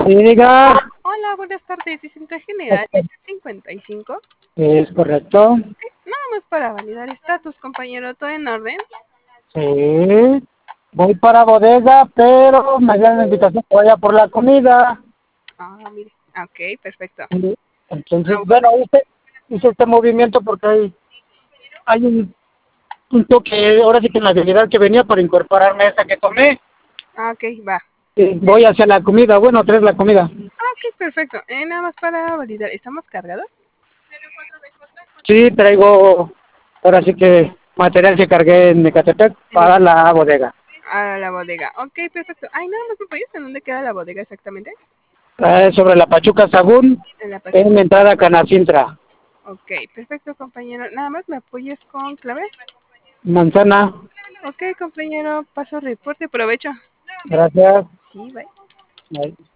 Sí, diga, Hola, buenas tardes. Vicente General 55. es correcto. Nada más para validar estatus, compañero. ¿Todo en orden? Sí, voy para bodega, pero me dieron la invitación que vaya por la comida. Ah, mire. Ok, perfecto. Sí, entonces, Ah, bueno, hice este movimiento porque hay un toque, ahora sí que en la realidad que venía por incorporarme a esta que tomé. ok, va. Voy hacia la comida, bueno, tres la comida. Ok, perfecto. Nada más para validar. ¿Estamos cargados? Sí, traigo, ahora sí que material que cargué en Ecatepec para la bodega. A la bodega. Ok, perfecto. Ay, nada más me puedes en dónde queda la bodega exactamente. Sobre la Pachuca Sagún, En la Pachuca. en entrada a Canacintra. Ok, perfecto, compañero. Nada más me apoyes con clave. Manzana, Ok, compañero. Paso reporte. Provecho. gracias. Sí, bye. Bye.